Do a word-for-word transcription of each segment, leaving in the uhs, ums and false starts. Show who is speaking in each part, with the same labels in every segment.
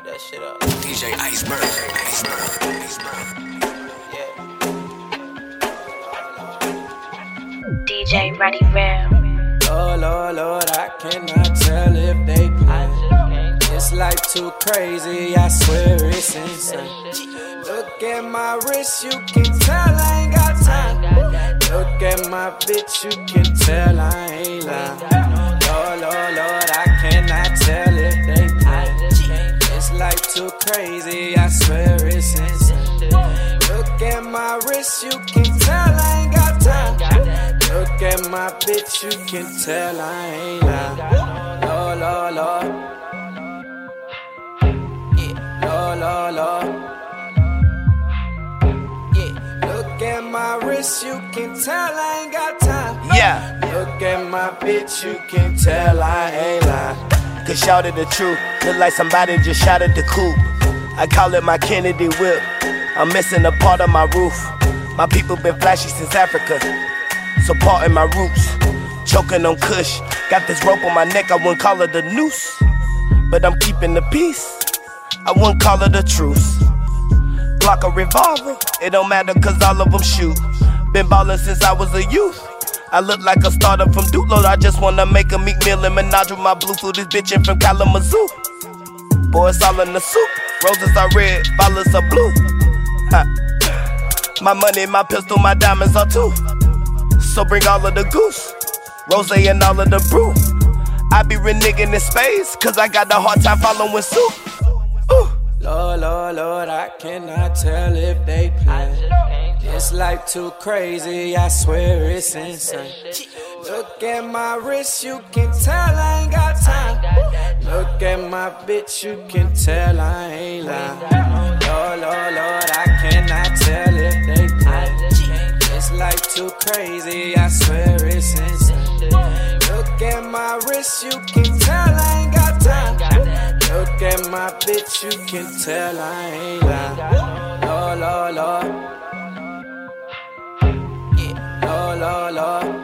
Speaker 1: that shit up.
Speaker 2: D J Iceberg, Iceberg, Iceberg.
Speaker 3: Yeah. D J Ready Real.
Speaker 1: Oh Lord, Lord, I cannot tell if they play. This life too crazy, I swear it's insane. Look at my wrist, you can tell I ain't got time. Look at my bitch, you can tell I ain't lying. Lord, Lord, Lord, I cannot tell if they play. This life too crazy, I swear it's insane. Look at my wrist, you can tell I ain't got time. Look at my bitch, you can tell I ain't lying. Lord, Lord, Lord. Yeah, Lord, Lord, Lord. Look at my wrist, you can tell I ain't got time.
Speaker 4: Yeah.
Speaker 1: Look at my bitch, you can tell I ain't lying.
Speaker 4: Cause shouted the truth, look like somebody just shot at the coupe. I call it my Kennedy whip. I'm missing a part of my roof. My people been flashy since Africa, so parting my roots. Choking on kush, got this rope on my neck, I wouldn't call it a noose, but I'm keeping the peace, I wouldn't call it a truce. Block a revolver, it don't matter cause all of them shoot. Been ballin' since I was a youth. I look like a starter from Dulo. I just wanna make a Meek Mill and Minaj with my blue flute. This bitchin' from Kalamazoo. Boy, it's all in the soup. Roses are red, violets are blue. Ha. My money, my pistol, my diamonds are too. So bring all of the goose, rose and all of the brew. I be reneging in space, cause I got a hard time following suit. Ooh.
Speaker 1: Lord, Lord, Lord, I cannot tell if they play. This life too crazy, I swear it's insane. Look at my wrist, you can tell I ain't got time. Look at my bitch, you can tell I ain't lying. Lord, Lord, Lord, I cannot tell if they play. This life too crazy, I swear it's insane. Look at my wrist, you can tell I ain't got time. Look at my bitch, you can tell I ain't lying. Lord, Lord, Lord. Yeah, Lord, Lord, Lord.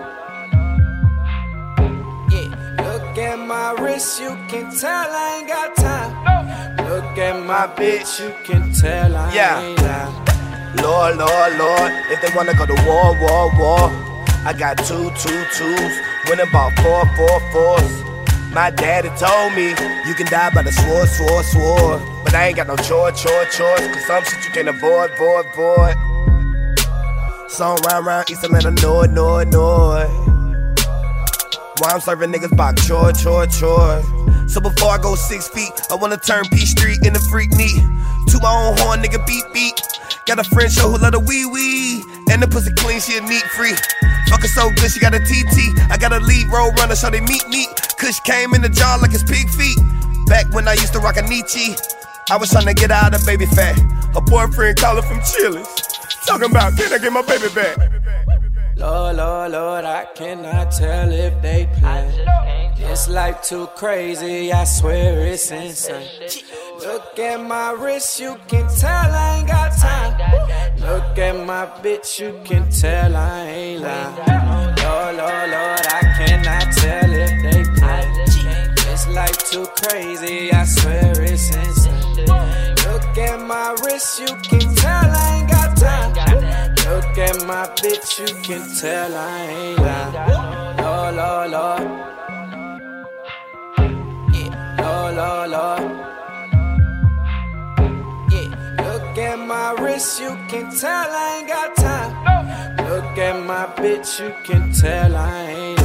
Speaker 1: Yeah, look at my wrist, you can tell I ain't got time. Look at my bitch, you can tell I
Speaker 4: Yeah.
Speaker 1: ain't lying.
Speaker 4: Lord, Lord, Lord, if they wanna go to war, war, war, I got two, two, twos, winning about four, four, fours. My daddy told me, you can die by the sword, sword, sword. But I ain't got no chore, chore, chores, cause some shit you can't avoid, void, void. Song round, round, East Atlanta, Nord, Nord, Nord. Why I'm serving niggas by chore, chore, chore. So before I go six feet, I wanna turn P Street in the freak knee. To my own horn, nigga, beat, beat. Got a friend show who love the wee wee. And the pussy clean, she a neat free. Fuck her so good, she got a T T. I got a lead road runner, so they meet me. Kush came in the jar like his pig feet. Back when I used to rock a Nietzsche, I was trying to get out of baby fat. Her boyfriend calling from Chili's, talking about, can I get my baby back?
Speaker 1: Lord, Lord, Lord, I cannot tell if they play. This life too crazy, I swear it's insane. Look at my wrist, you can tell I ain't got time. Look at my bitch, you can tell I ain't lying. Lord, Lord, Lord, I cannot tell if they play. This life too crazy, I swear it's insane. Look at my wrist, you can tell I ain't got time. Look at my bitch, you can tell I ain't lying. Lord, Lord, Lord. Yeah, Lord, Lord, Lord. Look at my wrist, you can tell I ain't got time. Look at my bitch, you can tell I ain't